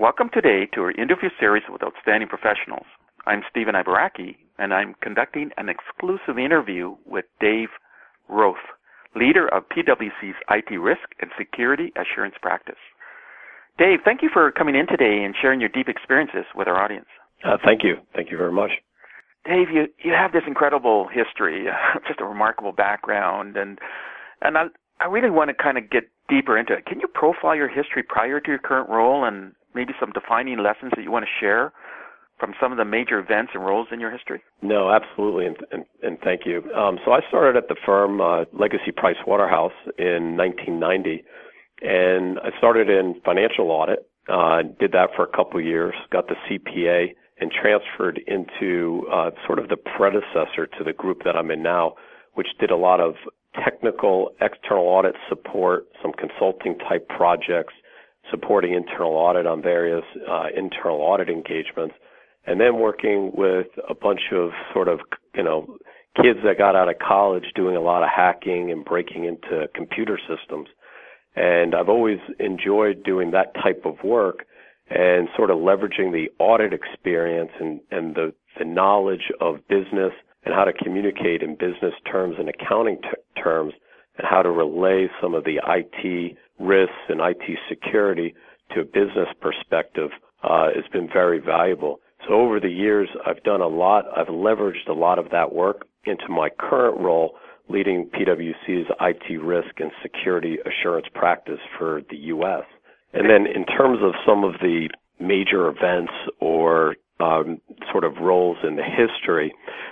Welcome today to our interview series with outstanding professionals. I'm Stephen Ibaraki, and I'm conducting an exclusive interview with Dave Roth, leader of PwC's IT Risk and Security Assurance Practice. Dave, thank you for coming in today and sharing your deep experiences with our audience. Thank you. Thank you very much. Dave, you have this incredible history, just a remarkable background, and I really want to kind of get deeper into it. Can you profile your history prior to your current role and maybe some defining lessons that you want to share from some of the major events and roles in your history? No, absolutely, and thank you. So I started at the firm Legacy Price Waterhouse in 1990, and I started in financial audit, did that for a couple of years, got the CPA, and transferred into sort of the predecessor to the group that I'm in now, which did a lot of technical external audit support, some consulting type projects, supporting internal audit on various internal audit engagements, and then working with a bunch of sort of, kids that got out of college doing a lot of hacking and breaking into computer systems. And I've always enjoyed doing that type of work and sort of leveraging the audit experience and the knowledge of business and how to communicate in business terms and accounting terms and how to relay some of the IT risks and IT security to a business perspective has been very valuable. So over the years, I've done a lot. I've leveraged a lot of that work into my current role leading PwC's IT Risk and Security Assurance Practice for the U.S. And then in terms of some of the major events or sort of roles in the history,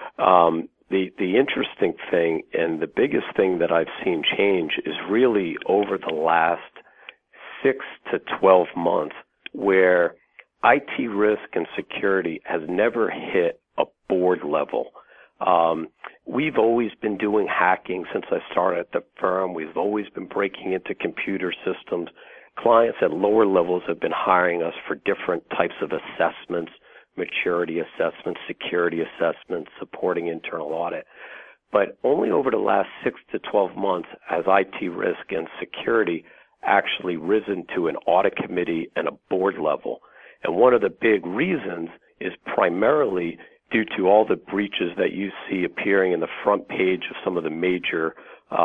the interesting thing and the biggest thing that I've seen change is really over the last 6 to 12 months where IT risk and security has never hit a board level. We've always been doing hacking since I started at the firm. We've always been breaking into computer systems. Clients at lower levels have been hiring us for different types of assessments, maturity assessments, security assessments, supporting internal audit. But only over the last 6 to 12 months has IT risk and security actually risen to an audit committee and a board level. And one of the big reasons is primarily due to all the breaches that you see appearing in the front page of some of the major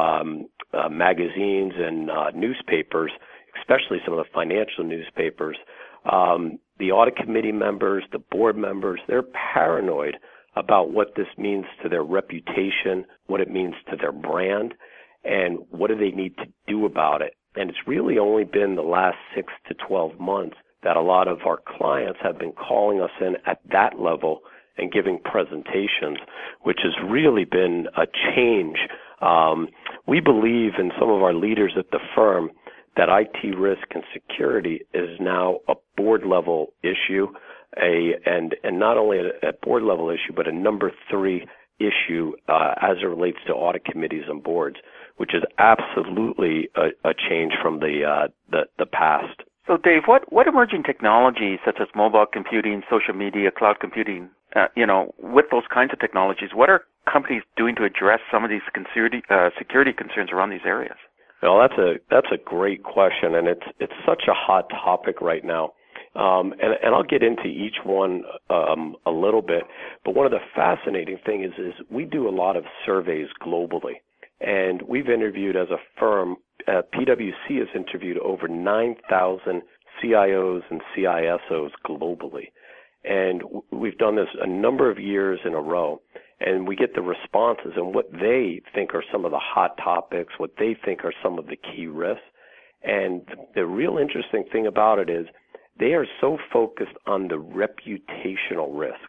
magazines and newspapers, especially some of the financial newspapers. The audit committee members, the board members, they're paranoid about what this means to their reputation, what it means to their brand, and what do they need to do about it. And it's really only been the last 6 to 12 months that a lot of our clients have been calling us in at that level and giving presentations, which has really been a change. We believe in some of our leaders at the firm that IT risk and security is now a board-level issue, and not only a board-level issue, but a number 3 issue as it relates to audit committees and boards, which is absolutely a change from the past. So, Dave, what emerging technologies such as mobile computing, social media, cloud computing, with those kinds of technologies, what are companies doing to address some of these security concerns around these areas? Well, that's a great question, and it's such a hot topic right now. And I'll get into each one a little bit, but one of the fascinating things is we do a lot of surveys globally, and we've interviewed as a firm, PwC has interviewed over 9,000 CIOs and CISOs globally, and we've done this a number of years in a row. And we get the responses and what they think are some of the hot topics, what they think are some of the key risks. And the real interesting thing about it is they are so focused on the reputational risk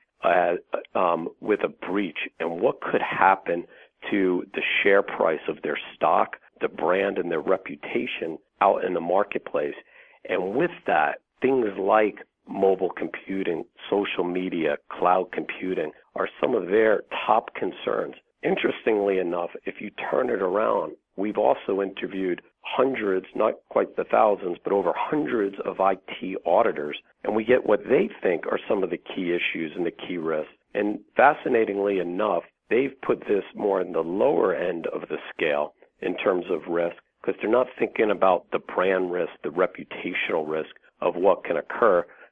with a breach and what could happen to the share price of their stock, the brand, and their reputation out in the marketplace. And with that, things like mobile computing, social media, cloud computing are some of their top concerns. Interestingly enough, if you turn it around, we've also interviewed hundreds, not quite the thousands, but over hundreds of IT auditors, and we get what they think are some of the key issues and the key risks. And fascinatingly enough, they've put this more in the lower end of the scale in terms of risk because they're not thinking about the brand risk, the reputational risk of what can occur.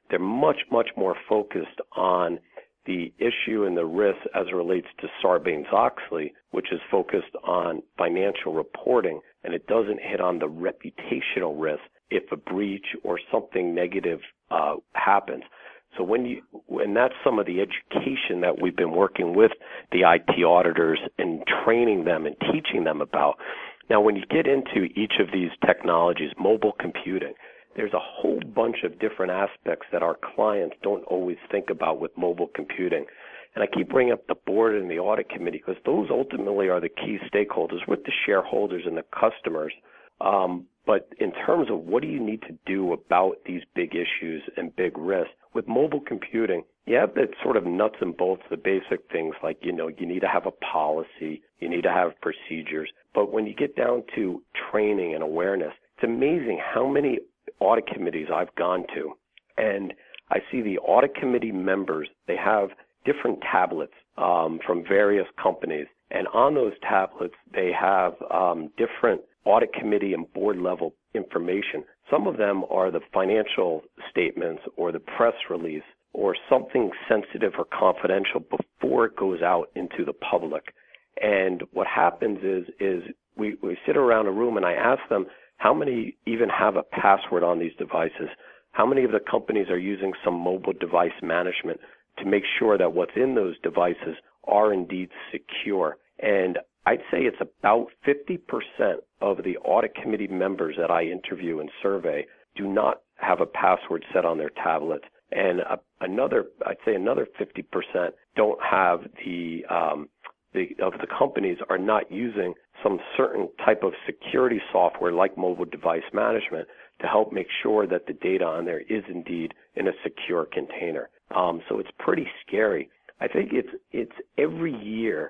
they're much, much more focused on the issue and the risk as it relates to Sarbanes-Oxley, which is focused on financial reporting, and it doesn't hit on the reputational risk if a breach or something negative happens. So and that's some of the education that we've been working with the IT auditors and training them and teaching them about. Now, when you get into each of these technologies, mobile computing, there's a whole bunch of different aspects that our clients don't always think about with mobile computing. And I keep bringing up the board and the audit committee because those ultimately are the key stakeholders with the shareholders and the customers. But in terms of what do you need to do about these big issues and big risks, with mobile computing, you have that sort of nuts and bolts, the basic things like, you need to have a policy, you need to have procedures. But when you get down to training and awareness, it's amazing how many audit committees I've gone to, and I see the audit committee members, they have different tablets from various companies, and on those tablets they have different audit committee and board level information. Some of them are the financial statements or the press release or something sensitive or confidential before it goes out into the public. And what happens is we sit around a room and I ask them, how many even have a password on these devices? How many of the companies are using some mobile device management to make sure that what's in those devices are indeed secure? And I'd say it's about 50% of the audit committee members that I interview and survey do not have a password set on their tablets. And another 50% don't have the companies are not using some certain type of security software like mobile device management to help make sure that the data on there is indeed in a secure container. So it's pretty scary. I think it's every year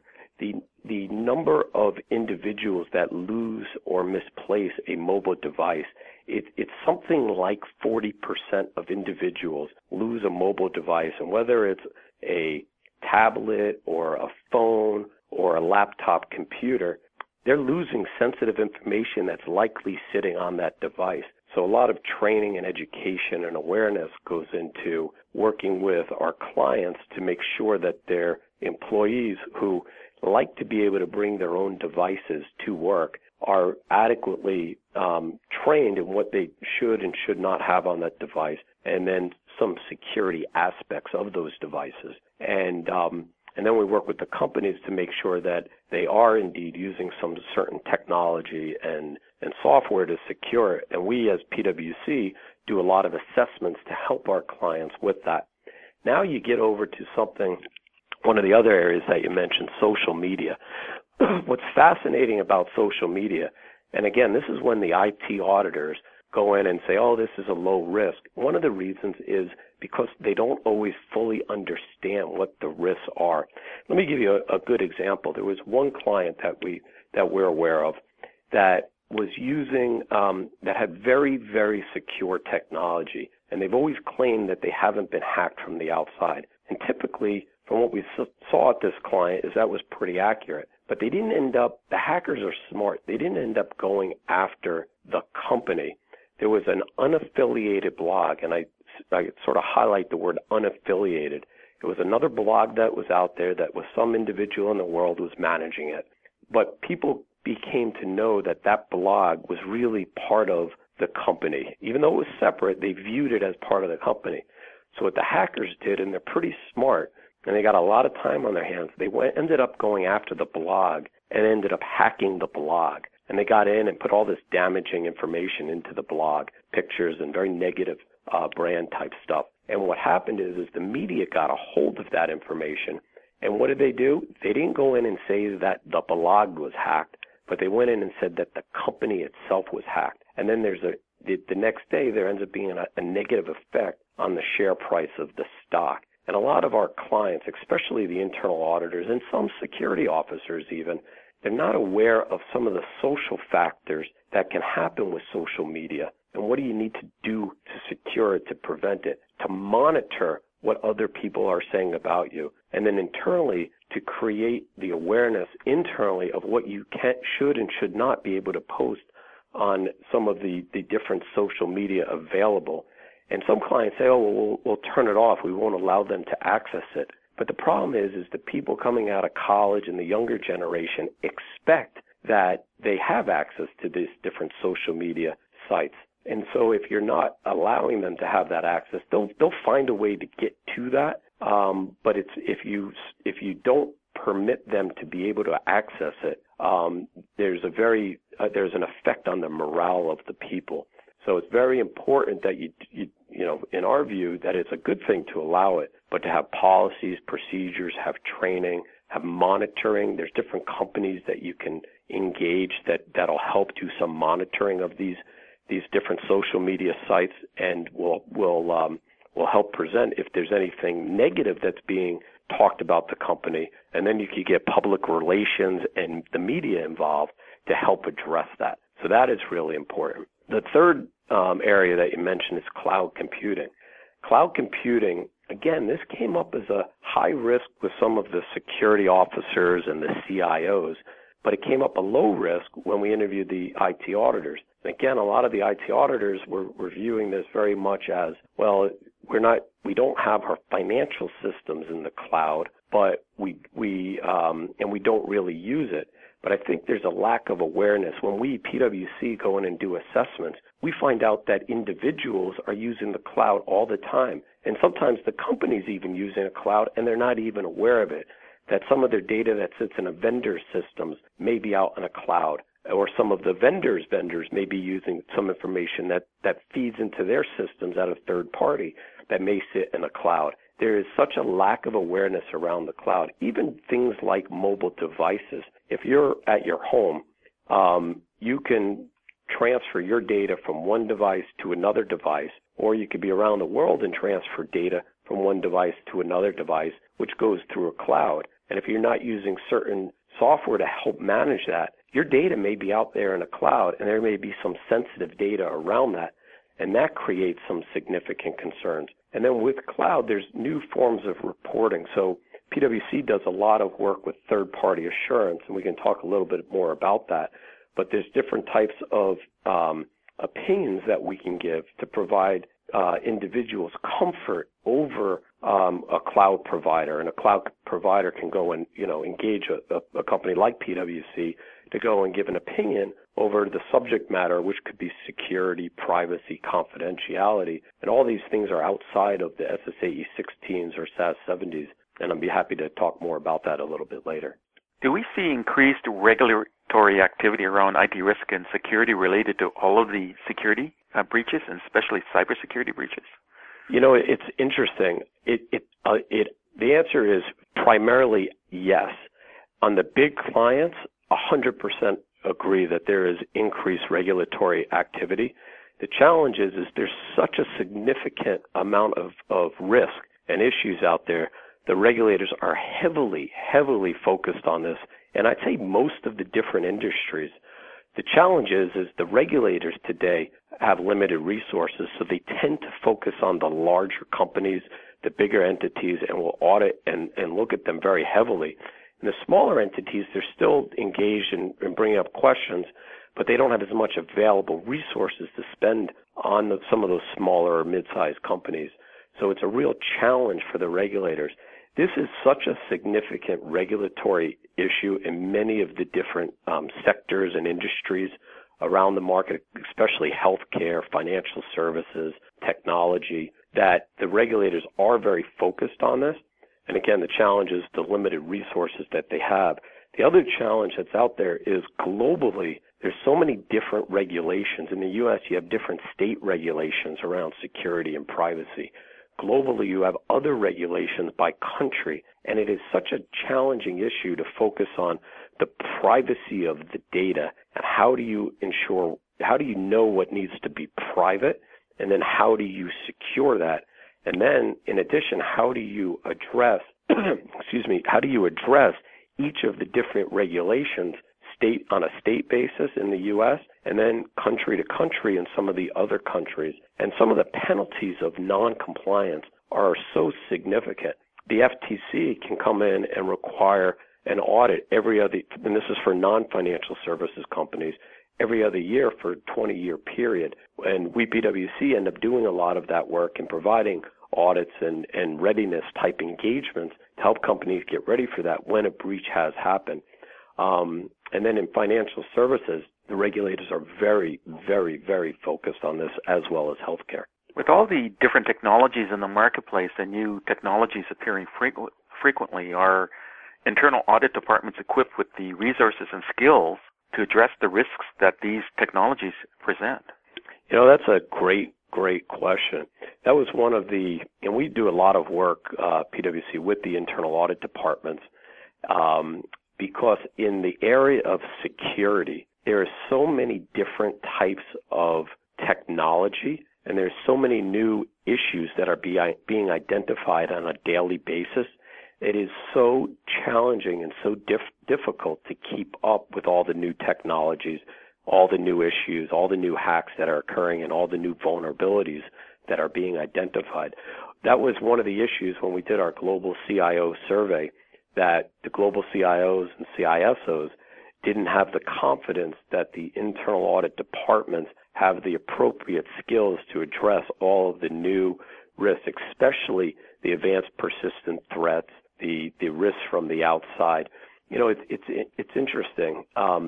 the number of individuals that lose or misplace a mobile device, it's something like 40% of individuals lose a mobile device, and whether it's a tablet or a phone or a laptop computer, they're losing sensitive information that's likely sitting on that device. So a lot of training and education and awareness goes into working with our clients to make sure that their employees who like to be able to bring their own devices to work are adequately trained in what they should and should not have on that device, and then some security aspects of those devices. And then we work with the companies to make sure that they are indeed using some certain technology and software to secure it. And we as PwC do a lot of assessments to help our clients with that. Now you get over to one of the other areas that you mentioned, social media. What's fascinating about social media, and again, this is when the IT auditors go in and say, oh, this is a low risk. One of the reasons is because they don't always fully understand what the risks are. Let me give you a good example. There was one client that we're aware of that was using that had very, very secure technology, and they've always claimed that they haven't been hacked from the outside. And typically, from what we saw at this client, is that was pretty accurate. But they didn't end up, the hackers are smart, they didn't end up going after the company. There was an unaffiliated blog, and I sort of highlight the word unaffiliated. It was another blog that was out there that was some individual in the world was managing it. But people became to know that that blog was really part of the company. Even though it was separate, they viewed it as part of the company. So what the hackers did, and they're pretty smart, and they got a lot of time on their hands, they ended up going after the blog and ended up hacking the blog. And they got in and put all this damaging information into the blog, pictures and very negative brand type stuff. And what happened is the media got a hold of that information. And what did they do? They didn't go in and say that the blog was hacked, but they went in and said that the company itself was hacked. And then the next day there ends up being a negative effect on the share price of the stock. And a lot of our clients, especially the internal auditors and some security officers even, they're not aware of some of the social factors that can happen with social media. And what do you need to do to secure it, to prevent it, to monitor what other people are saying about you, and then internally to create the awareness internally of what you should and should not be able to post on some of the different social media available. And some clients say, oh, well, we'll turn it off. We won't allow them to access it. But the problem is the people coming out of college and the younger generation expect that they have access to these different social media sites. And so if you're not allowing them to have that access, they'll find a way to get to that. But if you don't permit them to be able to access it, there's an effect on the morale of the people. So it's very important that you in our view, that it's a good thing to allow it, but to have policies, procedures, have training, have monitoring. There's different companies that you can engage that'll help do some monitoring of these different social media sites, and will help present if there's anything negative that's being talked about the company, and then you could get public relations and the media involved to help address that. So that is really important. The third area that you mentioned is cloud computing. Cloud computing, again, this came up as a high risk with some of the security officers and the CIOs, but it came up a low risk when we interviewed the IT auditors. And again, a lot of the IT auditors were viewing this very much as, well, we don't have our financial systems in the cloud, but we don't really use it. But I think there's a lack of awareness. When we, PwC, go in and do assessments, we find out that individuals are using the cloud all the time. And sometimes the company's even using a cloud and they're not even aware of it, that some of their data that sits in a vendor's systems may be out in a cloud, or some of the vendors may be using some information that feeds into their systems at a third party that may sit in a cloud. There is such a lack of awareness around the cloud. Even things like mobile devices. If you're at your home, you can transfer your data from one device to another device, or you could be around the world and transfer data from one device to another device, which goes through a cloud. And if you're not using certain software to help manage that, your data may be out there in a cloud, and there may be some sensitive data around that, and that creates some significant concerns. And then with cloud, there's new forms of reporting. So PwC does a lot of work with third-party assurance, and we can talk a little bit more about that. But there's different types of opinions that we can give to provide individuals comfort over a cloud provider. And a cloud provider can go and engage a company like PwC to go and give an opinion over the subject matter, which could be security, privacy, confidentiality, and all these things are outside of the SSAE 16s or SAS 70s, and I'll be happy to talk more about that a little bit later. Do we see increased regulatory activity around IT risk and security related to all of the security breaches, and especially cybersecurity breaches? It's interesting. The answer is primarily yes. On the big clients, 100% agree that there is increased regulatory activity. The challenge is there's such a significant amount of risk and issues out there. The regulators are heavily focused on this, and I'd say most of the different industries. The challenge is the regulators today have limited resources, so they tend to focus on the larger companies, the bigger entities, and will audit and look at them very heavily. And the smaller entities, they're still engaged in bringing up questions, but they don't have as much available resources to spend on some of those smaller or mid-sized companies. So it's a real challenge for the regulators. This is such a significant regulatory issue in many of the different sectors and industries around the market, especially healthcare, financial services, technology, that the regulators are very focused on this. And again, the challenge is the limited resources that they have. The other challenge that's out there is globally, there's so many different regulations. In the U.S., you have different state regulations around security and privacy. Globally, you have other regulations by country, and it is such a challenging issue to focus on the privacy of the data and how do you know what needs to be private, and then how do you secure that? And then, in addition, how do you address, each of the different regulations on a state basis in the U.S. and then country to country in some of the other countries? And some of the penalties of non-compliance are so significant. The FTC can come in and require an audit every other, and this is for non-financial services companies, every other year for a 20-year period. And we, PwC, end up doing a lot of that work and providing audits and readiness type engagements to help companies get ready for that when a breach has happened. And then in financial services, the regulators are very, very, very focused on this, as well as healthcare. With all the different technologies in the marketplace and new technologies appearing frequently, are internal audit departments equipped with the resources and skills to address the risks that these technologies present? That's a great question. That was one of and we do a lot of work, PwC, with the internal audit departments, because in the area of security, there are so many different types of technology, and there's so many new issues that are being identified on a daily basis. It is so challenging and so difficult to keep up with all the new technologies, all the new issues, all the new hacks that are occurring, and all the new vulnerabilities that are being identified. That was one of the issues when we did our global CIO survey, that the global CIOs and CISOs didn't have the confidence that the internal audit departments have the appropriate skills to address all of the new risks, especially the advanced persistent threats, the risks from the outside. It's interesting.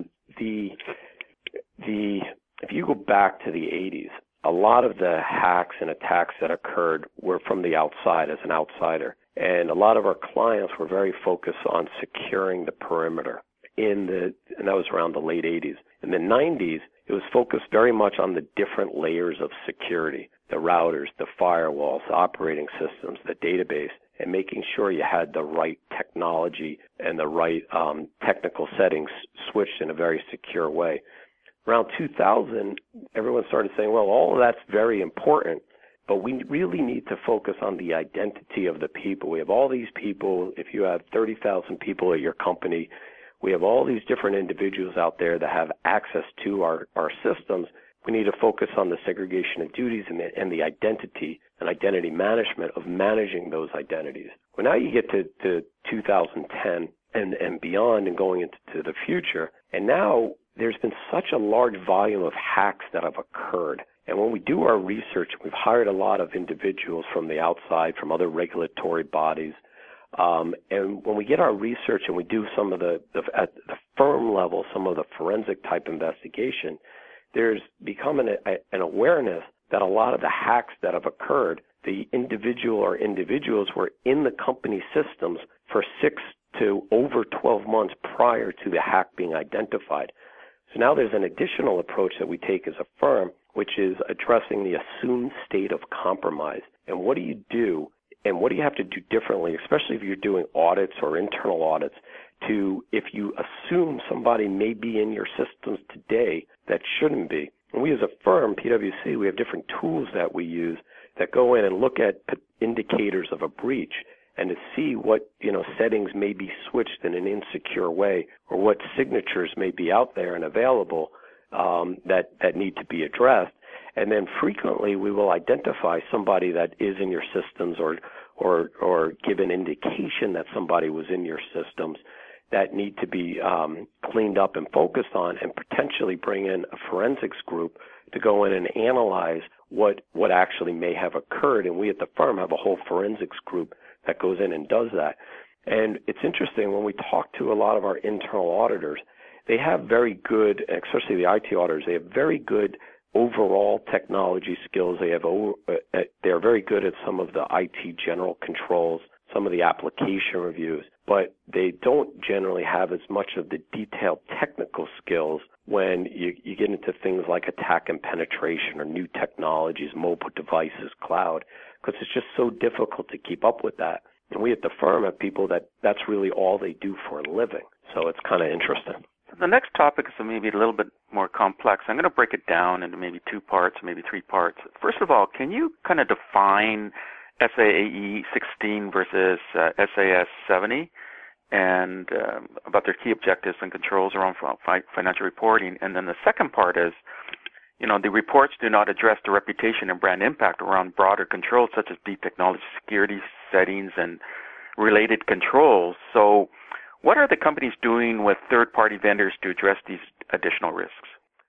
If you go back to the 80s, a lot of the hacks and attacks that occurred were from the outside, as an outsider. And a lot of our clients were very focused on securing the perimeter. And that was around the late 80s. In the 90s, it was focused very much on the different layers of security, the routers, the firewalls, the operating systems, the database, and making sure you had the right technology and the right technical settings switched in a very secure way. Around 2000, everyone started saying, well, all of that's very important, but we really need to focus on the identity of the people. We have all these people. If you have 30,000 people at your company, we have all these different individuals out there that have access to our systems. We need to focus on the segregation of duties and the identity and identity management of managing those identities. Well, now you get to 2010 and beyond and going into the future, and now there's been such a large volume of hacks that have occurred. And when we do our research, we've hired a lot of individuals from the outside, from other regulatory bodies. And when we get our research and we do some of at the firm level, some of the forensic type investigation, there's become an awareness that a lot of the hacks that have occurred, the individual or individuals were in the company systems for 6 to over 12 months prior to the hack being identified. So now there's an additional approach that we take as a firm, which is addressing the assumed state of compromise. And what do you do, and what do you have to do differently, especially if you're doing audits or internal audits, if you assume somebody may be in your systems today that shouldn't be. And we as a firm, PwC, we have different tools that we use that go in and look at indicators of a breach and to see what settings may be switched in an insecure way, or what signatures may be out there and available that need to be addressed. And then frequently we will identify somebody that is in your systems or give an indication that somebody was in your systems that need to be cleaned up and focused on, and potentially bring in a forensics group to go in and analyze what actually may have occurred. And we at the firm have a whole forensics group that goes in and does that. And it's interesting, when we talk to a lot of our internal auditors, they have very good, especially the IT auditors, they have very good overall technology skills. They're very good at some of the IT general controls, some of the application reviews, but they don't generally have as much of the detailed technical skills when you get into things like attack and penetration or new technologies, mobile devices, cloud, because it's just so difficult to keep up with that. And we at the firm have people that's really all they do for a living. So it's kind of interesting. The next topic is maybe a little bit more complex. I'm going to break it down into maybe 2 parts, maybe 3 parts. First of all, can you kind of define SAE 16 versus SAS 70 and about their key objectives and controls around financial reporting? And then the second part is, the reports do not address the reputation and brand impact around broader controls such as deep technology security settings and related controls. So what are the companies doing with third-party vendors to address these additional risks?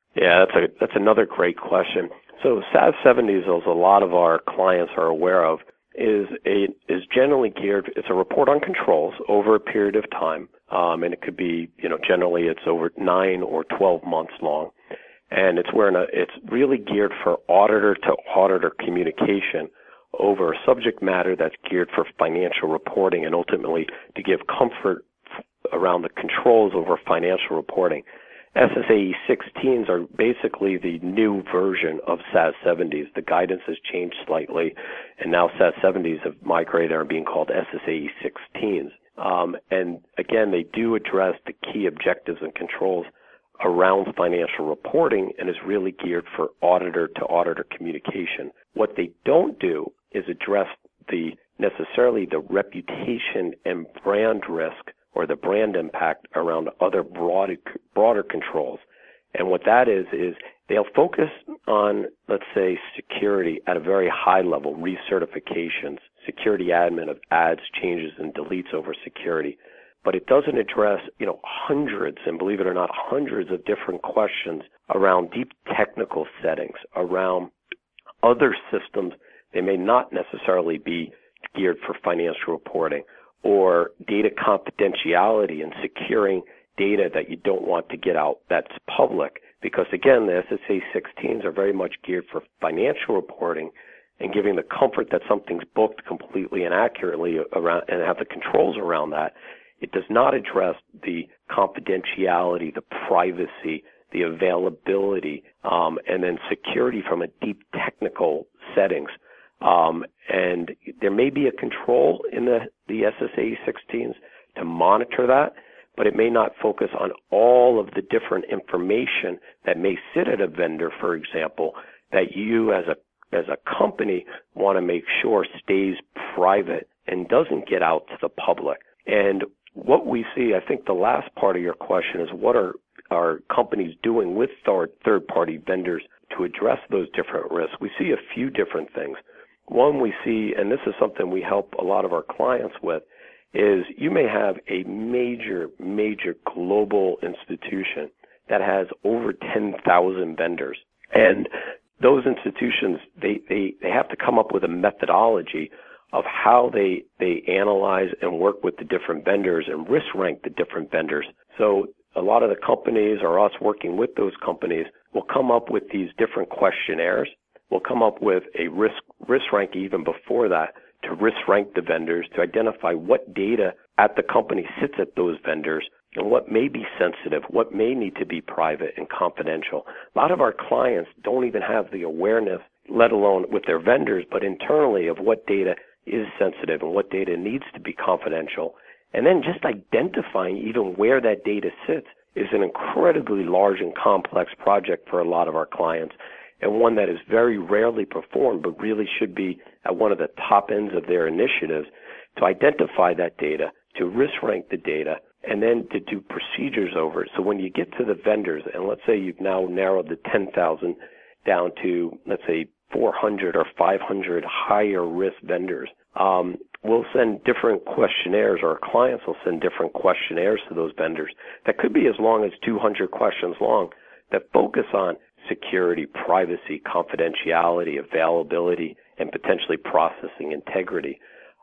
Yeah, that's another great question. So SAS 70s, as a lot of our clients are aware of, is generally geared. It's a report on controls over a period of time, and it could be, generally it's over 9 or 12 months long, and it's really geared for auditor to auditor communication over a subject matter that's geared for financial reporting and ultimately to give comfort around the controls over financial reporting. SSAE 16s are basically the new version of SAS 70s. The guidance has changed slightly, and now SAS 70s have migrated and are being called SSAE 16s. And again, they do address the key objectives and controls around financial reporting and is really geared for auditor-to-auditor communication. What they don't do is address necessarily the reputation and brand risk or the brand impact around other broader controls. And what that is they'll focus on, let's say, security at a very high level, recertifications, security admin of adds, changes, and deletes over security. But it doesn't address, hundreds, and believe it or not, hundreds of different questions around deep technical settings, around other systems. They may not necessarily be geared for financial reporting, or data confidentiality and securing data that you don't want to get out that's public. Because again, the SSA 16s are very much geared for financial reporting and giving the comfort that something's booked completely and accurately around and have the controls around that. It does not address the confidentiality, the privacy, the availability, and then security from a deep technical settings. And there may be a control in the SSAE 16s to monitor that, but it may not focus on all of the different information that may sit at a vendor, for example, that you as a company want to make sure stays private and doesn't get out to the public. And what we see, I think the last part of your question is what are companies doing with third-party vendors to address those different risks? We see a few different things. One we see, and this is something we help a lot of our clients with, is you may have a major global institution that has over 10,000 vendors. And those institutions, they have to come up with a methodology of how they analyze and work with the different vendors and risk rank the different vendors. So a lot of the companies or us working with those companies will come up with these different questionnaires. We'll come up with a risk rank even before that to risk rank the vendors to identify what data at the company sits at those vendors and what may be sensitive, what may need to be private and confidential. A lot of our clients don't even have the awareness, let alone with their vendors, but internally of what data is sensitive and what data needs to be confidential. And then just identifying even where that data sits is an incredibly large and complex project for a lot of our clients, and one that is very rarely performed but really should be at one of the top ends of their initiatives to identify that data, to risk rank the data, and then to do procedures over it. So when you get to the vendors, and let's say you've now narrowed the 10,000 down to, let's say, 400 or 500 higher risk vendors, we'll send different questionnaires, or our clients will send different questionnaires to those vendors that could be as long as 200 questions long that focus on security, privacy, confidentiality, availability, and potentially processing integrity.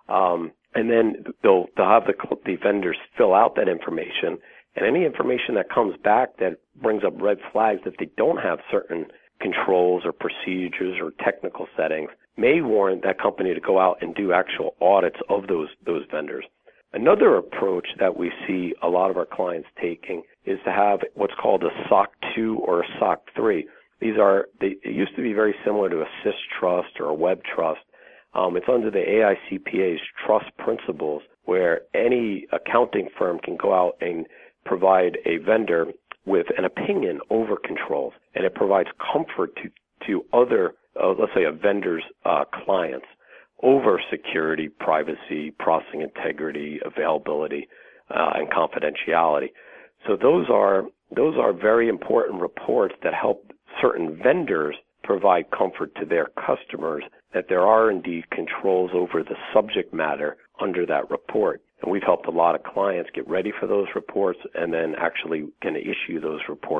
And then they'll have the vendors fill out that information, and any information that comes back that brings up red flags that they don't have certain controls or procedures or technical settings may warrant that company to go out and do actual audits of those vendors. Another approach that we see a lot of our clients taking is to have what's called a SOC 2 or a SOC 3. It used to be very similar to a SIS trust or a web trust. It's under the AICPA's trust principles, where any accounting firm can go out and provide a vendor with an opinion over controls, and it provides comfort to other, let's say, a vendor's clients over security, privacy, processing integrity, availability, and confidentiality. So those are very important reports that help certain vendors provide comfort to their customers that there are indeed controls over the subject matter under that report. And we've helped a lot of clients get ready for those reports and then actually can issue those reports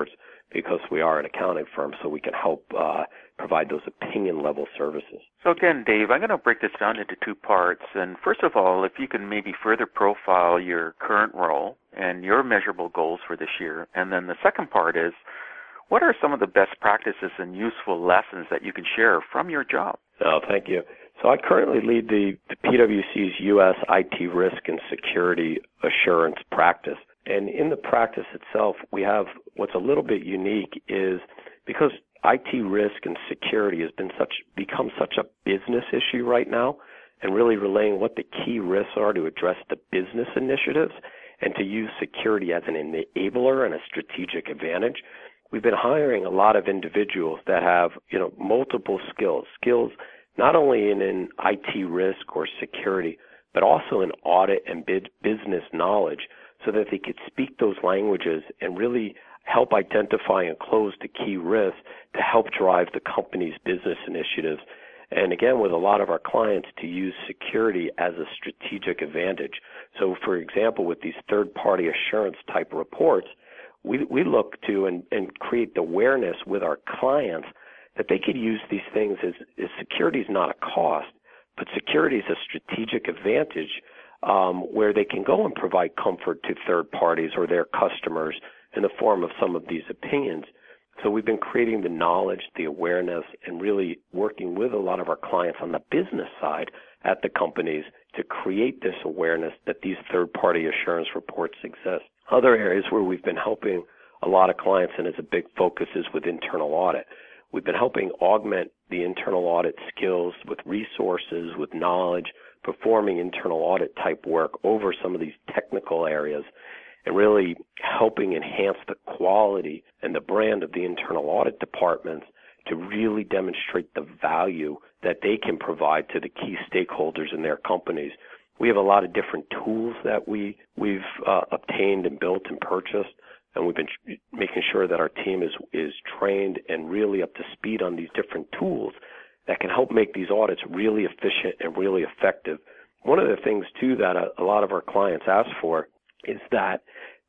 because we are an accounting firm, so we can help provide those opinion-level services. So again, Dave, I'm going to break this down into two parts. And first of all, if you can maybe further profile your current role and your measurable goals for this year. And then the second part is, what are some of the best practices and useful lessons that you can share from your job? Oh, thank you. So I currently lead the PwC's U.S. IT risk and security assurance practice. And in the practice itself, we have what's a little bit unique is because IT risk and security has become such a business issue right now, and really relaying what the key risks are to address the business initiatives and to use security as an enabler and a strategic advantage. We've been hiring a lot of individuals that have, multiple skills not only in IT risk or security, but also in audit and business knowledge, so that they could speak those languages and really help identify and close the key risks to help drive the company's business initiatives. And again, with a lot of our clients, to use security as a strategic advantage. So, for example, with these third-party assurance type reports, we look to and create the awareness with our clients that they could use these things as security is not a cost, but security is a strategic advantage where they can go and provide comfort to third parties or their customers in the form of some of these opinions. So we've been creating the knowledge, the awareness, and really working with a lot of our clients on the business side at the companies to create this awareness that these third-party assurance reports exist. Other areas where we've been helping a lot of clients, and it's a big focus, is with internal audit. We've been helping augment the internal audit skills with resources, with knowledge, performing internal audit type work over some of these technical areas, and really helping enhance the quality and the brand of the internal audit departments to really demonstrate the value that they can provide to the key stakeholders in their companies. We have a lot of different tools that we've obtained and built and purchased, and we've been making sure that our team is trained and really up to speed on these different tools that can help make these audits really efficient and really effective. One of the things, too, that a lot of our clients ask for is that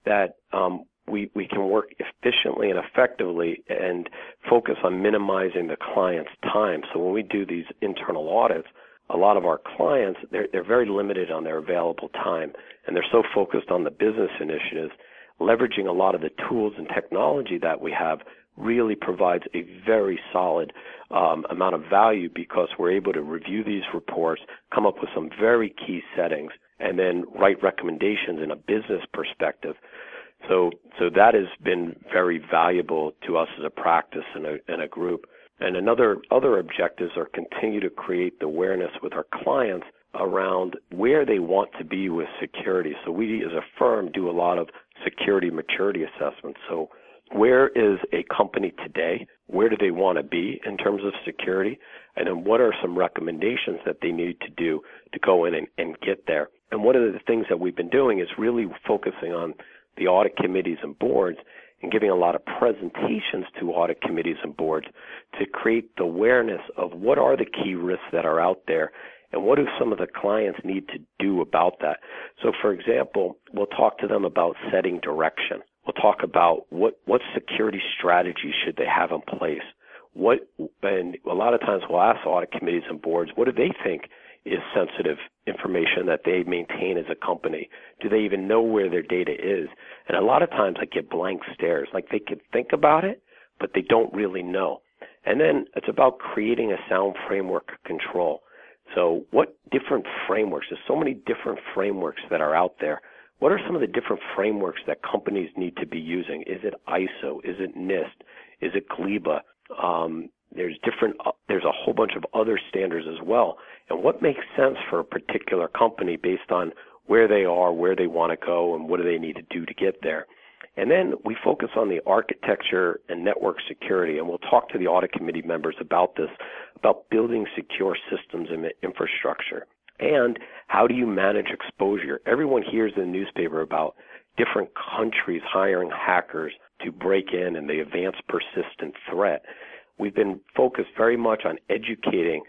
we can work efficiently and effectively and focus on minimizing the client's time. So when we do these internal audits, a lot of our clients, they're very limited on their available time, and they're so focused on the business initiatives. Leveraging a lot of the tools and technology that we have really provides a very solid amount of value, because we're able to review these reports, come up with some very key settings, and then write recommendations in a business perspective. So that has been very valuable to us as a practice and a group. And other objectives are continue to create the awareness with our clients around where they want to be with security. So we as a firm do a lot of security maturity assessments. So where is a company today? Where do they want to be in terms of security? And then what are some recommendations that they need to do to go in and get there? And one of the things that we've been doing is really focusing on the audit committees and boards and giving a lot of presentations to audit committees and boards to create the awareness of what are the key risks that are out there and what do some of the clients need to do about that. So, for example, we'll talk to them about setting direction. We'll talk about what security strategies should they have in place. And a lot of times we'll ask audit committees and boards, what do they think is sensitive information that they maintain as a company? Do they even know where their data is? And a lot of times I get blank stares, like they could think about it, but they don't really know. And then it's about creating a sound framework of control. So what different frameworks? There's so many different frameworks that are out there. What are some of the different frameworks that companies need to be using? Is it ISO? Is it NIST? Is it GLIBA? There's a whole bunch of other standards as well. And what makes sense for a particular company based on where they are, where they want to go, and what do they need to do to get there? And then we focus on the architecture and network security, and we'll talk to the audit committee members about this, about building secure systems and infrastructure. And how do you manage exposure? Everyone hears in the newspaper about different countries hiring hackers to break in and the advanced persistent threat. We've been focused very much on educating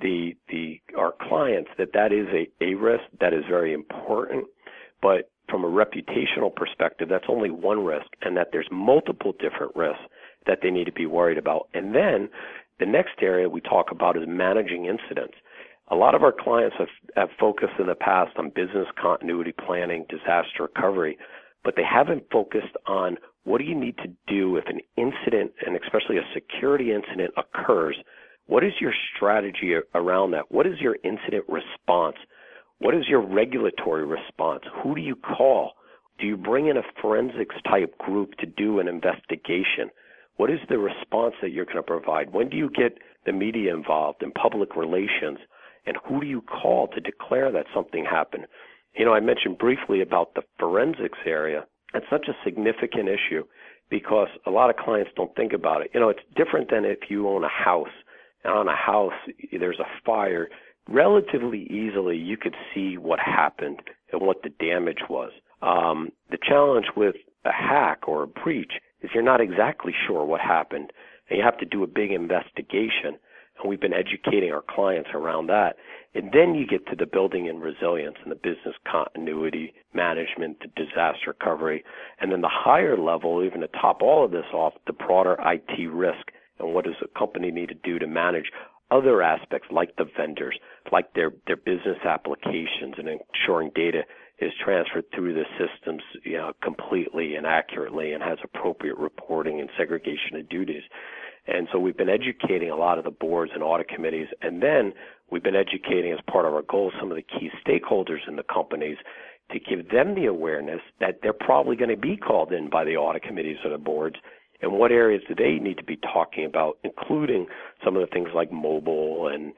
our clients that is a risk that is very important, but from a reputational perspective, that's only one risk, and that there's multiple different risks. that they need to be worried about. And then the next area we talk about is managing incidents. A lot of our clients have focused in the past on business continuity planning, disaster recovery, but they haven't focused on what do you need to do if an incident, and especially a security incident, occurs. What is your strategy around that? What is your incident response? What is your regulatory response? Who do you call? Do you bring in a forensics type group to do an investigation? What is the response that you're going to provide? When do you get the media involved in public relations? And who do you call to declare that something happened? I mentioned briefly about the forensics area. It's such a significant issue because a lot of clients don't think about it. It's different than if you own a house. And on a house, there's a fire. Relatively easily, you could see what happened and what the damage was. The challenge with a hack or a breach is you're not exactly sure what happened, and you have to do a big investigation. And we've been educating our clients around that. And then you get to the building and resilience and the business continuity management, the disaster recovery, and then the higher level, even to top all of this off, the broader IT risk and what does a company need to do to manage other aspects like the vendors, like their business applications, and ensuring data is transferred through the systems completely and accurately and has appropriate reporting and segregation of duties. And so we've been educating a lot of the boards and audit committees, and then we've been educating as part of our goals some of the key stakeholders in the companies to give them the awareness that they're probably going to be called in by the audit committees or the boards, and what areas do they need to be talking about, including some of the things like mobile and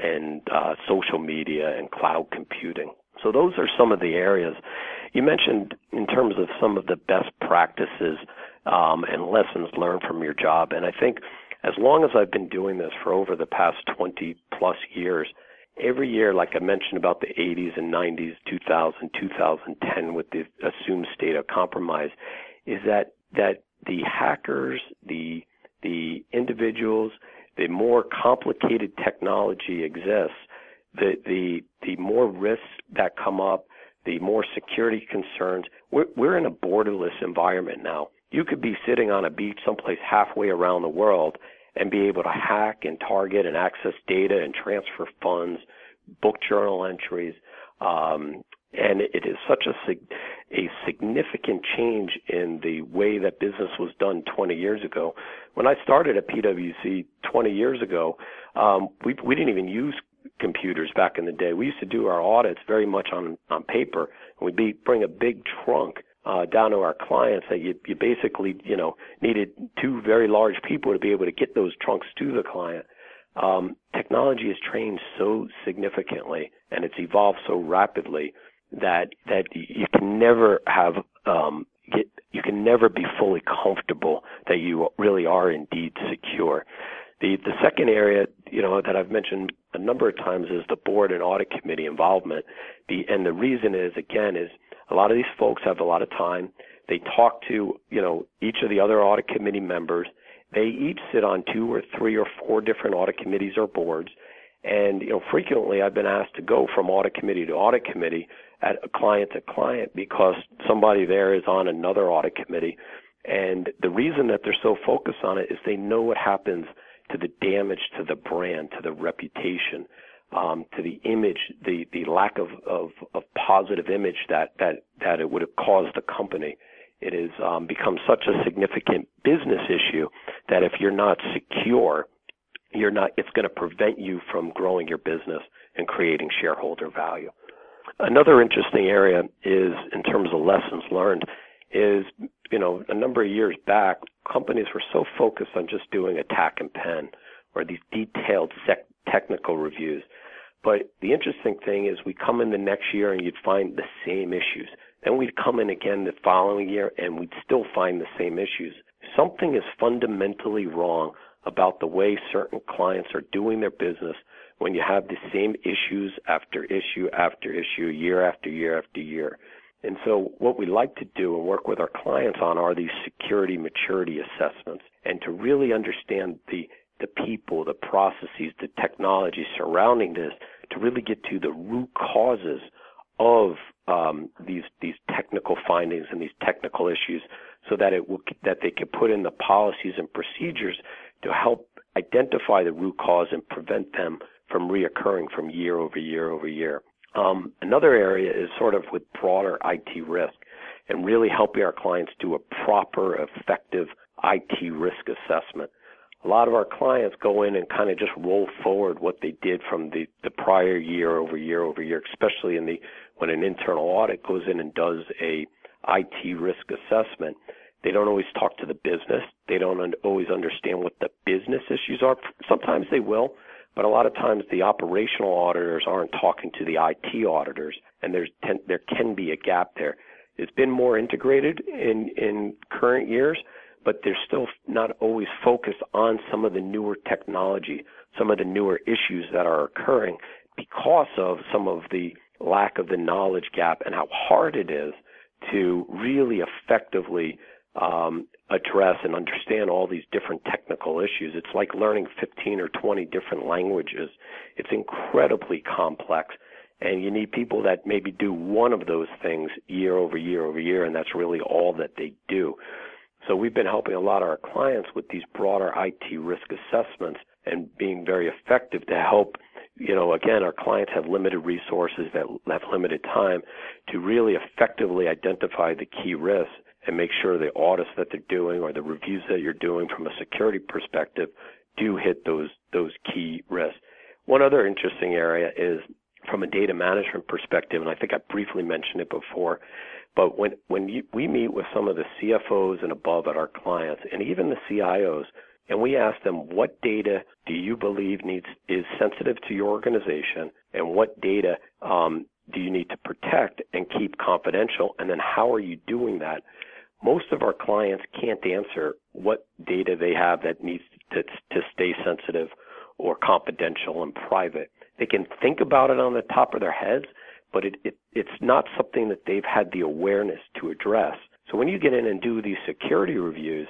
social media and cloud computing. So those are some of the areas. You mentioned in terms of some of the best practices and lessons learned from your job. And I think as long as I've been doing this for over the past 20 plus years, every year, like I mentioned about the 80s and 90s, 2000, 2010 with the assumed state of compromise, is that the hackers, the individuals, the more complicated technology exists, the more risks that come up, the more security concerns. We're in a borderless environment now. You could be sitting on a beach someplace halfway around the world and be able to hack and target and access data and transfer funds, book journal entries. And it is such a significant change in the way that business was done 20 years ago. When I started at PwC 20 years ago, we didn't even use computers back in the day. We used to do our audits very much on paper, and we'd bring a big trunk down to our clients that you basically needed two very large people to be able to get those trunks to the client. Technology has changed so significantly, and it's evolved so rapidly that you can never have you can never be fully comfortable that you really are indeed secure. The second area that I've mentioned a number of times is the board and audit committee involvement. And the reason is a lot of these folks have a lot of time. They talk to each of the other audit committee members. They each sit on 2 or 3 or 4 different audit committees or boards. And frequently I've been asked to go from audit committee to audit committee at a client to client because somebody there is on another audit committee. And the reason that they're so focused on it is they know what happens to the damage to the brand, to the reputation, to the image, the lack of positive image that it would have caused the company. It has become such a significant business issue that if you're not secure, it's going to prevent you from growing your business and creating shareholder value. Another interesting area is, in terms of lessons learned, is, a number of years back, companies were so focused on just doing attack and pen or these detailed technical reviews. But the interesting thing is we come in the next year and you'd find the same issues. Then we'd come in again the following year and we'd still find the same issues. Something is fundamentally wrong about the way certain clients are doing their business when you have the same issues after issue after issue, year after year after year. And so what we like to do and work with our clients on are these security maturity assessments, and to really understand the people, the processes, the technology surrounding this, to really get to the root causes of these technical findings and these technical issues, so that that they can put in the policies and procedures to help identify the root cause and prevent them from reoccurring from year over year over year. Another area is sort of with broader IT risk and really helping our clients do a proper, effective IT risk assessment. A lot of our clients go in and kind of just roll forward what they did from the prior year over year over year, especially when an internal audit goes in and does a IT risk assessment. They don't always talk to the business. They don't always understand what the business issues are. Sometimes they will, but a lot of times the operational auditors aren't talking to the IT auditors, and there can be a gap there. It's been more integrated in current years, but they're still not always focused on some of the newer technology, some of the newer issues that are occurring because of some of the lack of the knowledge gap and how hard it is to really effectively address and understand all these different technical issues. It's like learning 15 or 20 different languages. It's incredibly complex, and you need people that maybe do one of those things year over year over year, and that's really all that they do. So we've been helping a lot of our clients with these broader IT risk assessments and being very effective to help. Again, our clients have limited resources, that have limited time to really effectively identify the key risks and make sure the audits that they're doing or the reviews that you're doing from a security perspective do hit those key risks. One other interesting area is from a data management perspective, and I think I briefly mentioned it before, but when we meet with some of the CFOs and above at our clients, and even the CIOs, and we ask them, what data do you believe is sensitive to your organization, and what data do you need to protect and keep confidential, and then how are you doing that? Most of our clients can't answer what data they have that needs to stay sensitive or confidential and private. They can think about it on the top of their heads, but it's not something that they've had the awareness to address. So when you get in and do these security reviews,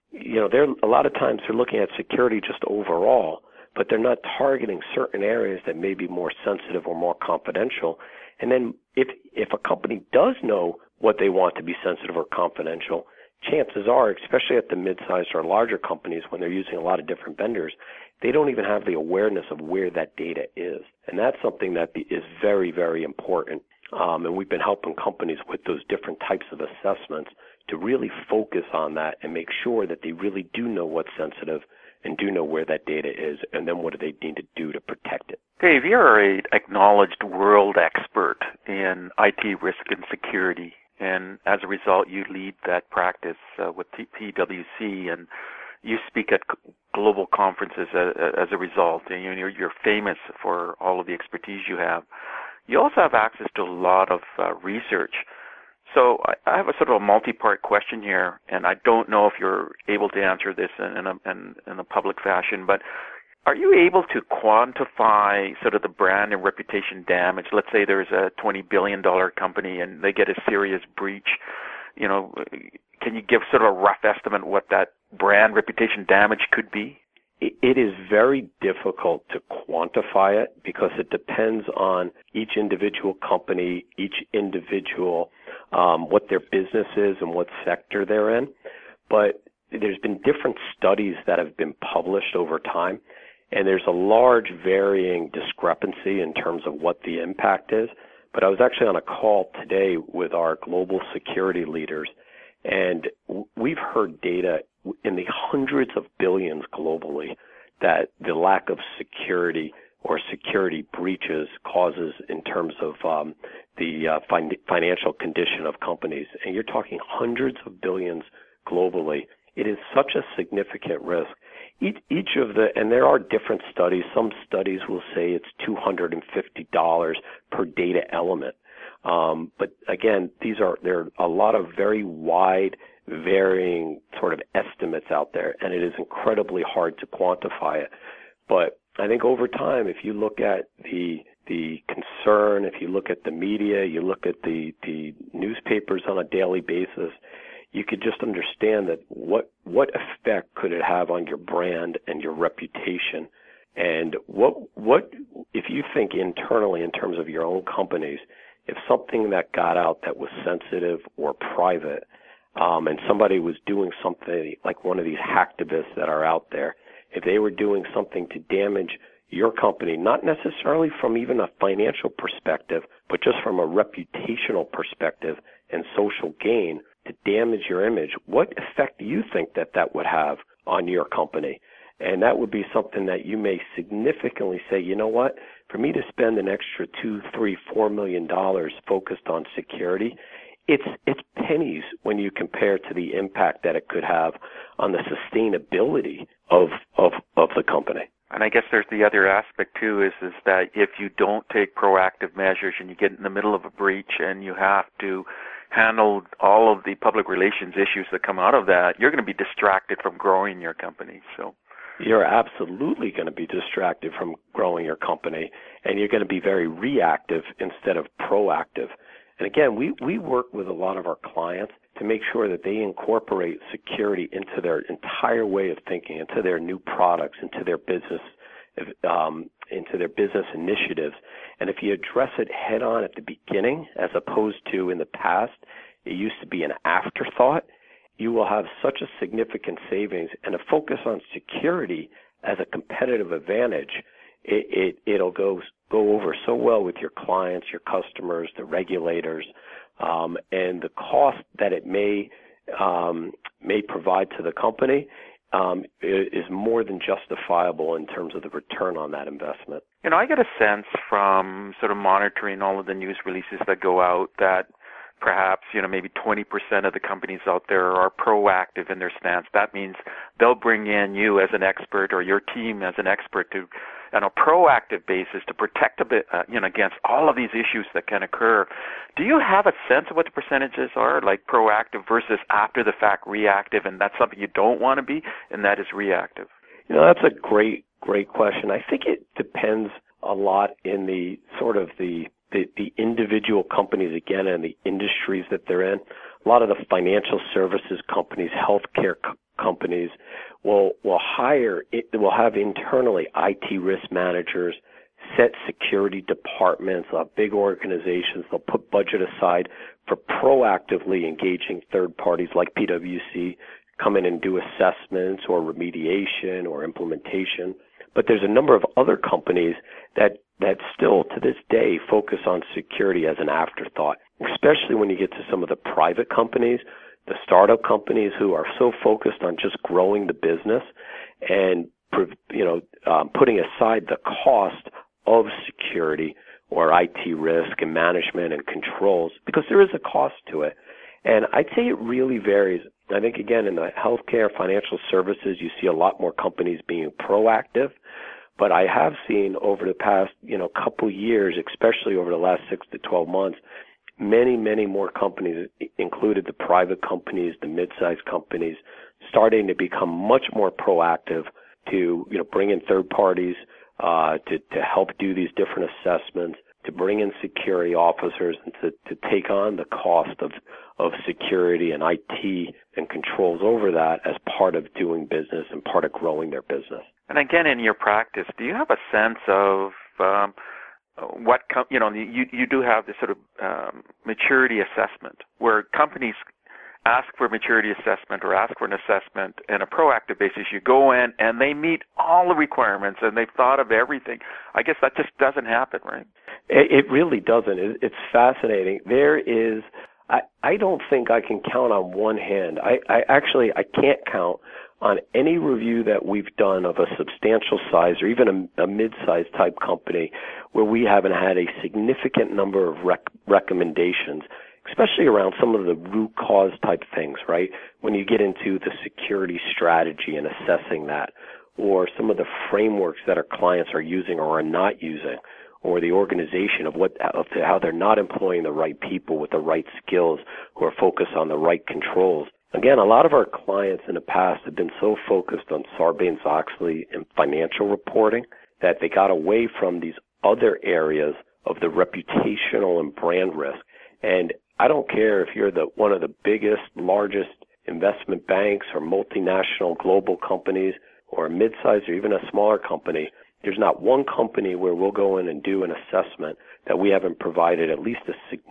a lot of times they're looking at security just overall, but they're not targeting certain areas that may be more sensitive or more confidential. And then if a company does know what they want to be sensitive or confidential, chances are, especially at the mid-sized or larger companies when they're using a lot of different vendors, they don't even have the awareness of where that data is. And that's something that is very, very important. And we've been helping companies with those different types of assessments to really focus on that and make sure that they really do know what's sensitive and do know where that data is, and then what do they need to do to protect it. Dave, you're an acknowledged world expert in IT risk and security, and as a result, you lead that practice with PwC, and you speak at global conferences as a result, and you're famous for all of the expertise you have. You also have access to a lot of research. So I have a sort of a multi-part question here, and I don't know if you're able to answer this in a public fashion, but are you able to quantify sort of the brand and reputation damage? Let's say there's a $20 billion company and they get a serious breach. Can you give sort of a rough estimate what that brand reputation damage could be? It is very difficult to quantify it because it depends on each individual company, each individual, what their business is and what sector they're in. But there's been different studies that have been published over time, and there's a large varying discrepancy in terms of what the impact is. But I was actually on a call today with our global security leaders, and we've heard data in the hundreds of billions globally that the lack of security or security breaches causes in terms of the financial condition of companies. And you're talking hundreds of billions globally. It is such a significant risk. Each of and there are different studies. Some studies will say it's $250 per data element. But again, there are a lot of very wide, varying sort of estimates out there, and it is incredibly hard to quantify it. But I think over time, if you look at the concern, if you look at the media, you look at the newspapers on a daily basis, you could just understand that what effect could it have on your brand and your reputation, and what if you think internally in terms of your own companies, if something that got out that was sensitive or private, and somebody was doing something like one of these hacktivists that are out there, if they were doing something to damage your company, not necessarily from even a financial perspective, but just from a reputational perspective and social gain to damage your image, what effect do you think that that would have on your company? And that would be something that you may significantly say, you know what, for me to spend an extra $2, $3, $4 million focused on security, it's pennies when you compare to the impact that it could have on the sustainability of the company. And I guess there's the other aspect too is that if you don't take proactive measures and you get in the middle of a breach and you have to handle all of the public relations issues that come out of that, you're going to be distracted from growing your company. So you're absolutely going to be distracted from growing your company, and you're going to be very reactive instead of proactive. And again, we work with a lot of our clients to make sure that they incorporate security into their entire way of thinking, into their new products, into their business initiatives. And if you address it head on at the beginning, as opposed to in the past, it used to be an afterthought, you will have such a significant savings, and a focus on security as a competitive advantage. It'll go over so well with your clients, your customers, the regulators, and the cost that it may provide to the company is more than justifiable in terms of the return on that investment. You know, I get a sense from sort of monitoring all of the news releases that go out that perhaps, maybe 20% of the companies out there are proactive in their stance. That means they'll bring in you as an expert or your team as an expert to, on a proactive basis, to protect against all of these issues that can occur. Do you have a sense of what the percentages are, like proactive versus after the fact reactive, and that's something you don't want to be, and that is reactive? That's a great question. I think it depends a lot in the sort of the individual companies, again, and the industries that they're in. A lot of the financial services companies, healthcare companies will have internally IT risk managers, set security departments, big organizations. They'll put budget aside for proactively engaging third parties like PwC, come in and do assessments or remediation or implementation. But there's a number of other companies that still to this day focus on security as an afterthought, especially when you get to some of the private companies, the startup companies who are so focused on just growing the business and putting aside the cost of security or IT risk and management and controls, because there is a cost to it. And I'd say it really varies. I think, again, in the healthcare, financial services, you see a lot more companies being proactive. But I have seen over the past, couple years, especially over the last 6 to 12 months, many, many more companies, included the private companies, the mid-sized companies, starting to become much more proactive to, bring in third parties to help do these different assessments, to bring in security officers, and to take on the cost of security and IT and controls over that as part of doing business and part of growing their business. And again, in your practice, do you have a sense of you do have this sort of maturity assessment where companies ask for maturity assessment or ask for an assessment on a proactive basis. You go in and they meet all the requirements and they've thought of everything. I guess that just doesn't happen, right? It really doesn't. It's fascinating. There is, I don't think I can count on one hand. I can't count on any review that we've done of a substantial size or even a mid-sized type company where we haven't had a significant number of recommendations, especially around some of the root cause type things, right? When you get into the security strategy and assessing that, or some of the frameworks that our clients are using or are not using, or the organization of how they're not employing the right people with the right skills who are focused on the right controls. Again, a lot of our clients in the past have been so focused on Sarbanes-Oxley and financial reporting that they got away from these other areas of the reputational and brand risk. And I don't care if you're one of the biggest, largest investment banks or multinational global companies or a mid-sized or even a smaller company, there's not one company where we'll go in and do an assessment that we haven't provided at least a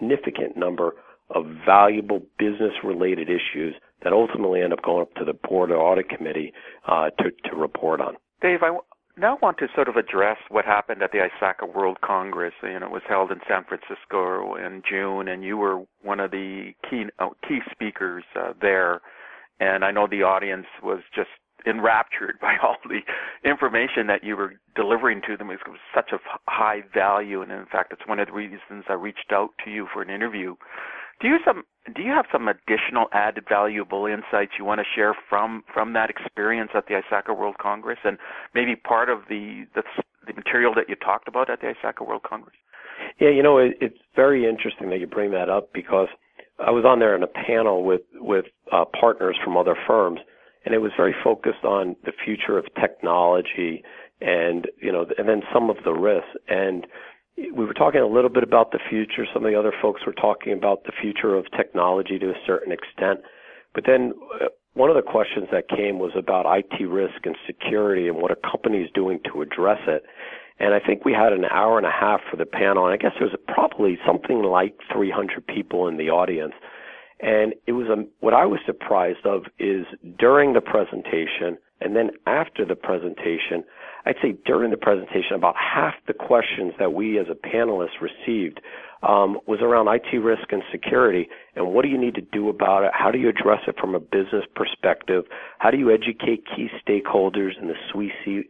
significant number of valuable business-related issues that ultimately end up going up to the board or audit committee to report on. Dave, I now want to sort of address what happened at the ISACA World Congress. It was held in San Francisco in June, and you were one of the key speakers there. And I know the audience was just enraptured by all the information that you were delivering to them. It was such a high value, and in fact, it's one of the reasons I reached out to you for an interview. Do you have some additional added valuable insights you want to share from that experience at the ISACA World Congress, and maybe part of the material that you talked about at the ISACA World Congress? Yeah, it's very interesting that you bring that up, because I was on there in a panel with partners from other firms, and it was very focused on the future of technology and then some of the risks. And we were talking a little bit about the future. Some of the other folks were talking about the future of technology to a certain extent. But then one of the questions that came was about IT risk and security and what a company is doing to address it. And I think we had an hour and a half for the panel, and I guess there was probably something like 300 people in the audience. And it was what I was surprised of is during the presentation and then after the presentation, I'd say during the presentation, about half the questions that we as a panelist received was around IT risk and security, and what do you need to do about it? How do you address it from a business perspective? How do you educate key stakeholders in the C-suite?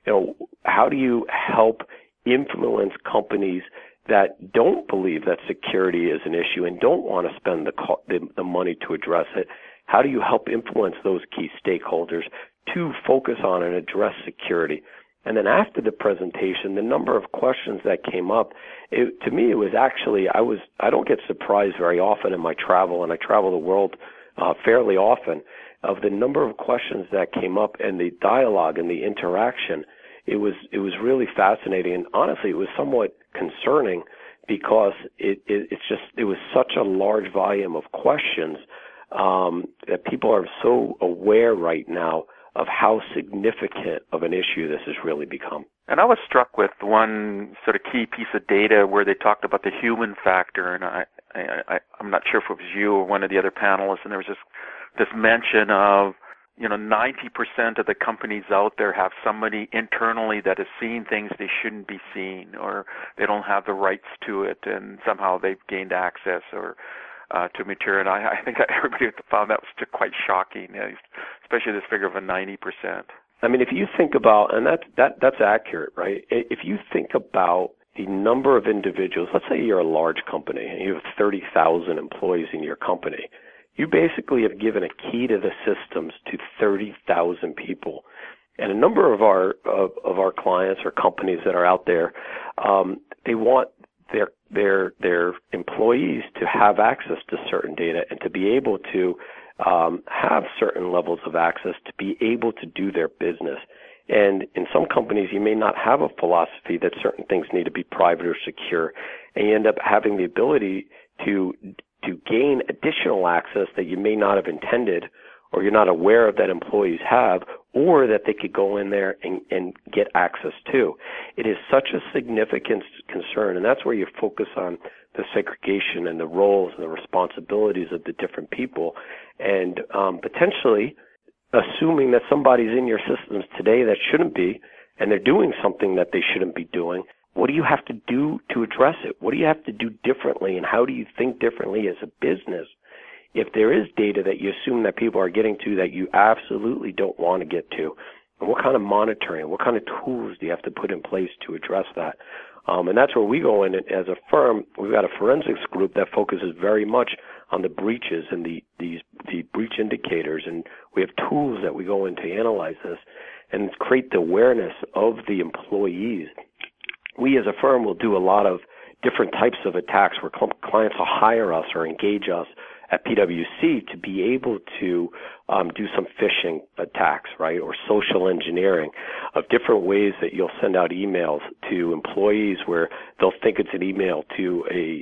How do you help influence companies that don't believe that security is an issue and don't want to spend the money to address it? How do you help influence those key stakeholders to focus on and address security? And then after the presentation, the number of questions that came up, to me, it was actually, I don't get surprised very often in my travel, and I travel the world fairly often, of the number of questions that came up and the dialogue and the interaction. It was really fascinating, and honestly, it was somewhat concerning, because it was such a large volume of questions that people are so aware right now of how significant of an issue this has really become. And I was struck with one sort of key piece of data where they talked about the human factor, and I'm not sure if it was you or one of the other panelists, and there was this mention of 90% of the companies out there have somebody internally that is seeing things they shouldn't be seeing, or they don't have the rights to it, and somehow they've gained access or to material. And I think that everybody found that was quite shocking, especially this figure of a 90%. I mean, if you think about, and that's accurate, right? If you think about the number of individuals, let's say you're a large company and you have 30,000 employees in your company, you basically have given a key to the systems to 30,000 people. And a number of our clients or companies that are out there, they want their employees to have access to certain data and to be able to have certain levels of access to be able to do their business. And in some companies, you may not have a philosophy that certain things need to be private or secure, and you end up having the ability to gain additional access that you may not have intended, or you're not aware of that employees have, or that they could go in there and get access to. It is such a significant concern, and that's where you focus on the segregation and the roles and the responsibilities of the different people, and potentially assuming that somebody's in your systems today that shouldn't be, and they're doing something that they shouldn't be doing. What do you have to do to address it? What do you have to do differently, and how do you think differently as a business if there is data that you assume that people are getting to that you absolutely don't want to get to? And what kind of monitoring, what kind of tools do you have to put in place to address that? And that's where we go in as a firm. We've got a forensics group that focuses very much on the breaches and the breach indicators, and we have tools that we go in to analyze this and create the awareness of the employees. We as a firm will do a lot of different types of attacks where clients will hire us or engage us at PwC to be able to do some phishing attacks, right, or social engineering of different ways that you'll send out emails to employees where they'll think it's an email to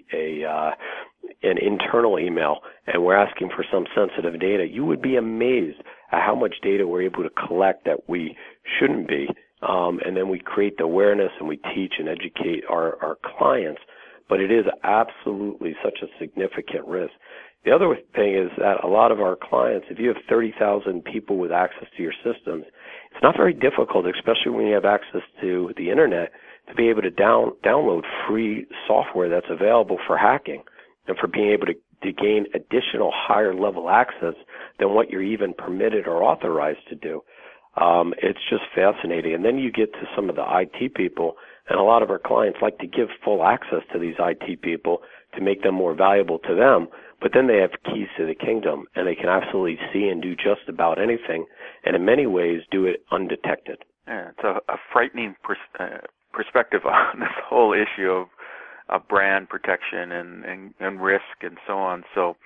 an internal email, and we're asking for some sensitive data. You would be amazed at how much data we're able to collect that we shouldn't be. And then we create the awareness and we teach and educate our clients but it is absolutely such a significant risk. The other thing is that a lot of our clients, if you have 30,000 people with access to your systems, it's not very difficult, especially when you have access to the internet, to be able to download free software that's available for hacking and for being able to gain additional higher level access than what you're even permitted or authorized to do. It's just fascinating. And then you get to some of the IT people, and a lot of our clients like to give full access to these IT people to make them more valuable to them, but then they have keys to the kingdom, and they can absolutely see and do just about anything, and in many ways do it undetected. Yeah, it's a frightening perspective on this whole issue of brand protection and risk and so on. So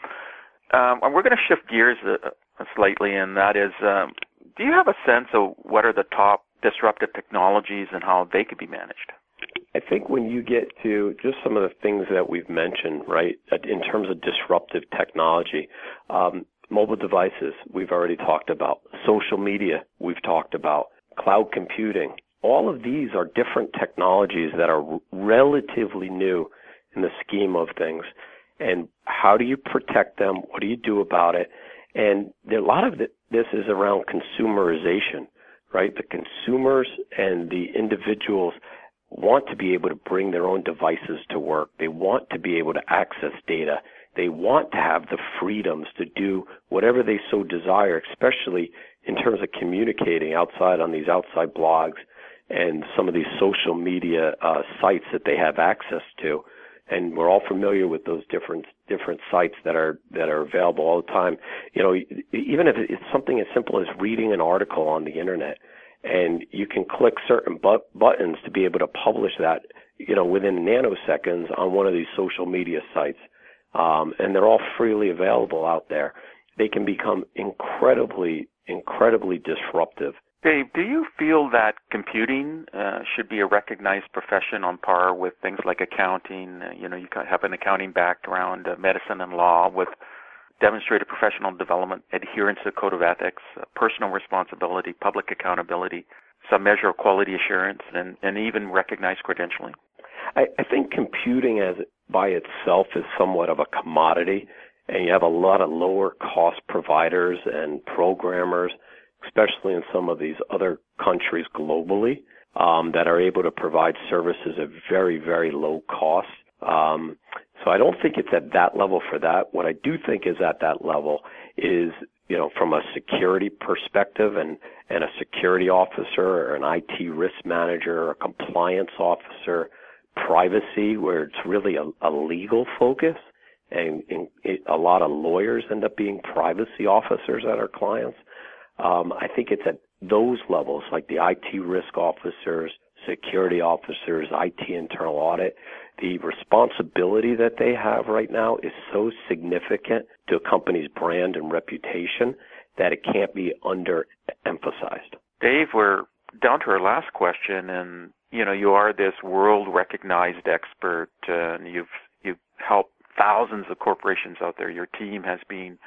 we're going to shift gears slightly, and that is, do you have a sense of what are the top disruptive technologies and how they could be managed? I think when you get to just some of the things that we've mentioned, right, in terms of disruptive technology, mobile devices, we've already talked about. Social media, we've talked about. Cloud computing. All of these are different technologies that are relatively new in the scheme of things. And how do you protect them? What do you do about it? And a lot of this is around consumerization, right? The consumers and the individuals want to be able to bring their own devices to work. They want to be able to access data. They want to have the freedoms to do whatever they so desire, especially in terms of communicating outside on these outside blogs and some of these social media sites that they have access to. And we're all familiar with those different sites that are available all the time. You know, even if it's something as simple as reading an article on the internet, and you can click certain buttons to be able to publish that, you know, within nanoseconds on one of these social media sites. And they're all freely available out there. They can become incredibly disruptive. Dave, do you feel that computing should be a recognized profession on par with things like accounting? You know, you have an accounting background, medicine and law, with demonstrated professional development, adherence to the code of ethics, personal responsibility, public accountability, some measure of quality assurance, and even recognized credentialing? I think computing as by itself is somewhat of a commodity, and you have a lot of lower cost providers and programmers, especially in some of these other countries globally, that are able to provide services at very, very low cost. So I don't think it's at that level for that. What I do think is at that level is, you know, from a security perspective and a security officer or an IT risk manager or a compliance officer, privacy, where it's really a legal focus, and a lot of lawyers end up being privacy officers at our clients. I think it's at those levels, like the IT risk officers, security officers, IT internal audit. The responsibility that they have right now is so significant to a company's brand and reputation that it can't be underemphasized. Dave, we're down to our last question, and you know, you are this world-recognized expert, and you've helped thousands of corporations out there. Your team has been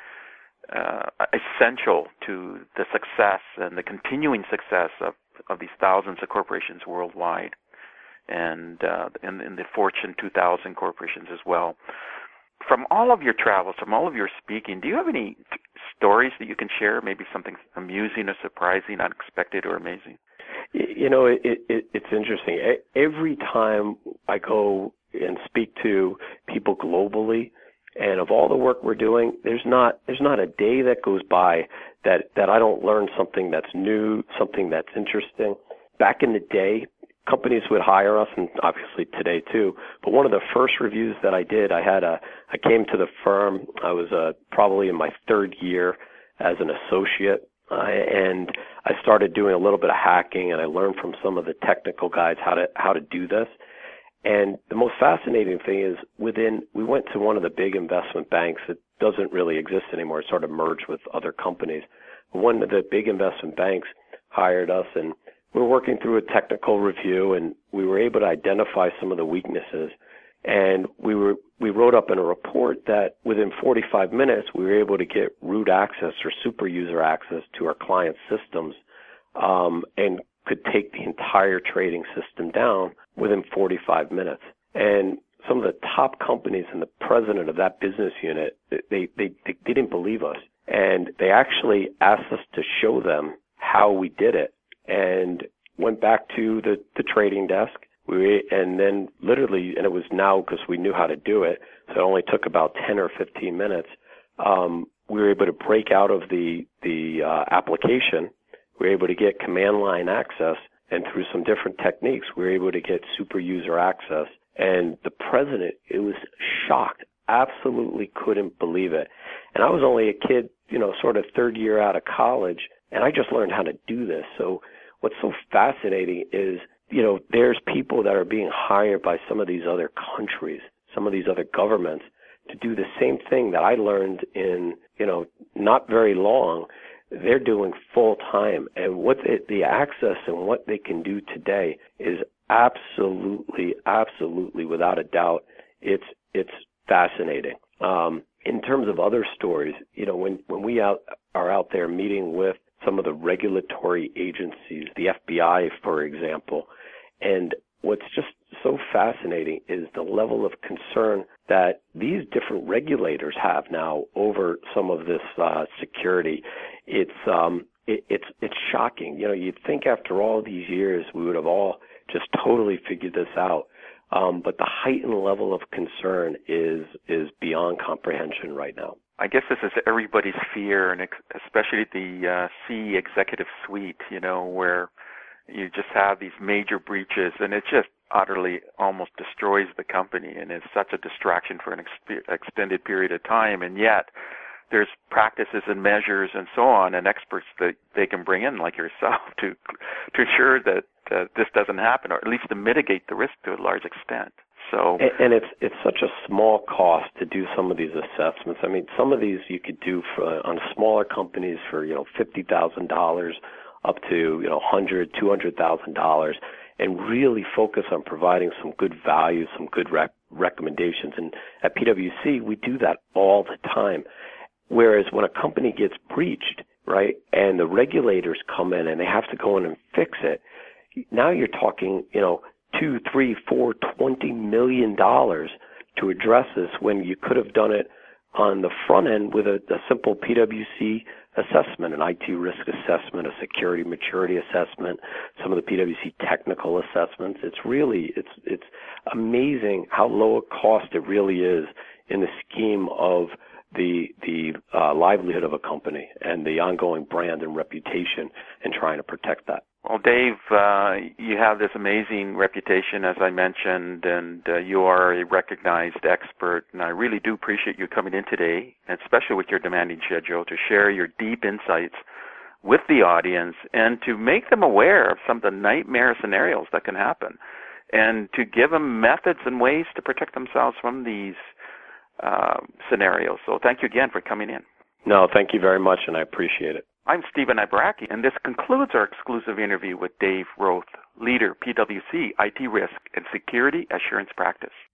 essential to the success and the continuing success of these thousands of corporations worldwide, and in the Fortune 2000 corporations as well. From all of your travels, from all of your speaking, do you have any stories that you can share, maybe something amusing or surprising, unexpected or amazing? You know, it's interesting. Every time I go and speak to people globally, and of all the work we're doing, there's not a day that goes by that I don't learn something that's new, something that's interesting. Back in the day, companies would hire us, and obviously today too. But one of the first reviews that I did, I came to the firm. I was probably in my third year as an associate, and I started doing a little bit of hacking, and I learned from some of the technical guys how to do this. And the most fascinating thing is we went to one of the big investment banks that doesn't really exist anymore. It sort of merged with other companies. One of the big investment banks hired us, and we were working through a technical review, and we were able to identify some of the weaknesses. And we wrote up in a report that within 45 minutes, we were able to get root access or super user access to our client systems, and could take the entire trading system down within 45 minutes. And some of the top companies and the president of that business unit, they didn't believe us. And they actually asked us to show them how we did it, and went back to the trading desk. And then literally, and it was now because we knew how to do it, so it only took about 10 or 15 minutes, we were able to break out of the application. We were able to get command line access, and through some different techniques, we were able to get super user access. And the president, it was shocked, absolutely couldn't believe it. And I was only a kid, sort of third year out of college, and I just learned how to do this. So what's so fascinating is, there's people that are being hired by some of these other countries, some of these other governments, to do the same thing that I learned in, not very long. They're doing full time, and what the access and what they can do today is absolutely, without a doubt, it's fascinating. In terms of other stories, when we are out there meeting with some of the regulatory agencies, the FBI, for example, and what's just so fascinating is the level of concern that these different regulators have now over some of this security. It's shocking. You'd think after all these years we would have all just totally figured this out. But the heightened level of concern is beyond comprehension right now. I guess this is everybody's fear, and especially the C executive suite, where you just have these major breaches, and it just utterly almost destroys the company, and is such a distraction for an extended period of time. And yet there's practices and measures and so on, and experts that they can bring in, like yourself, to ensure that this doesn't happen, or at least to mitigate the risk to a large extent. So, and it's such a small cost to do some of these assessments. I mean, some of these you could do on smaller companies for $50,000 up to $100,000, $200,000, and really focus on providing some good value, some good recommendations. And at PwC, we do that all the time. Whereas when a company gets breached, right, and the regulators come in and they have to go in and fix it, now you're talking, $2, $3, $4, $20 million to address this, when you could have done it on the front end with a simple PwC assessment, an IT risk assessment, a security maturity assessment, some of the PwC technical assessments. It's amazing how low a cost it really is in the scheme of the livelihood of a company and the ongoing brand and reputation, and trying to protect that. Well, Dave, you have this amazing reputation, as I mentioned, and you are a recognized expert, and I really do appreciate you coming in today, and especially with your demanding schedule, to share your deep insights with the audience and to make them aware of some of the nightmare scenarios that can happen, and to give them methods and ways to protect themselves from these scenarios. So thank you again for coming in. No, thank you very much, and I appreciate it. I'm Stephen Ibaraki, and this concludes our exclusive interview with Dave Roth, leader, PwC, IT Risk and Security Assurance Practice.